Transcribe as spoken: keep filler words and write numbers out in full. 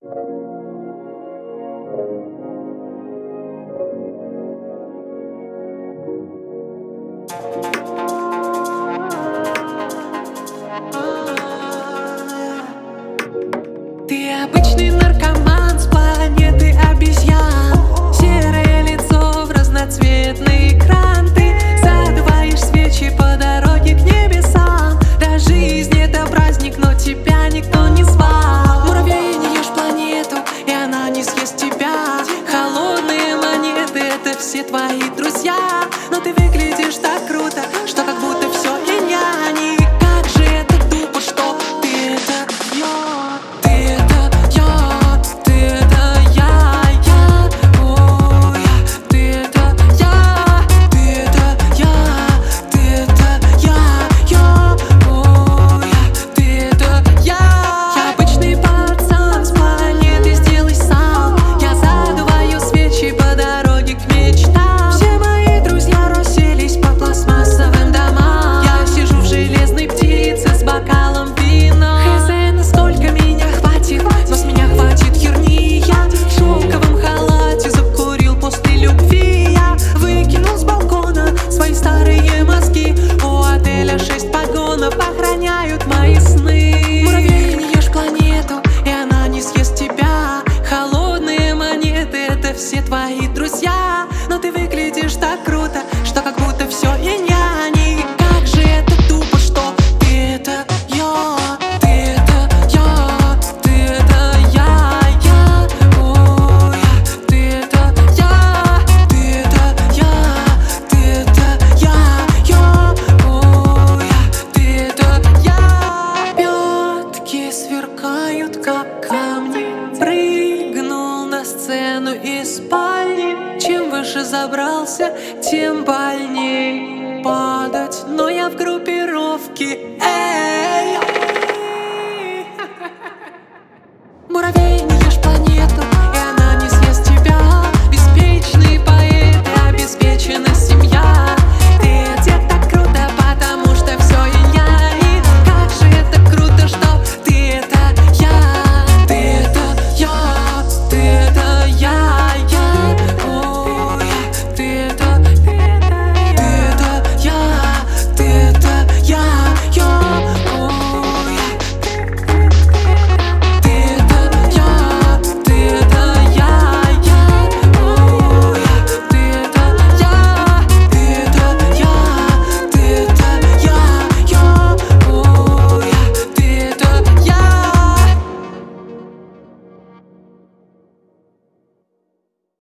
Ты обычный наркоман с планеты обезьян. Серое лицо в разноцветный экран. Ты задуваешь свечи по дороге к небесам. Да, жизнь это праздник, но тебя никто не звал. Муравей, не ешь планету, и она не съест тебя. Холодные монеты — это все твои друзья. Но ты выглядишь так круто, что как будто все и няни. Как же это тупо, что ты это я. Ты это я, ты это я, я, о, я. Ты это я, ты это я, ты это я, я, о, я. Ты это я. Я обычный пацан с планеты, сделай сам. Я задуваю свечи по дороге к мечтам. Все мои друзья расселись по пластмассовым домам. Я сижу в железной птице с бокалом вина. Хз, насколько меня хватит, но с меня хватит херни. Я в шелковом халате закурил после любви. Я выкинул с балкона свои старые мозги. У отеля шесть погонов охраняют мои сны. Муравей, не ешь планету, и она не съест тебя. Холодные монеты — это все твои друзья. Но ты выглядишь так круто, что как будто все и няни. Как же это тупо, что ты это я. Ты это я, ты это я, я, о, я. Ты это я, ты это я, ты это я, я, о, я. Ты это я. Пятки сверкают, как камни. Прыгнул на сцену из спальни. Чем выше забрался, тем больней падать. Но я в грудь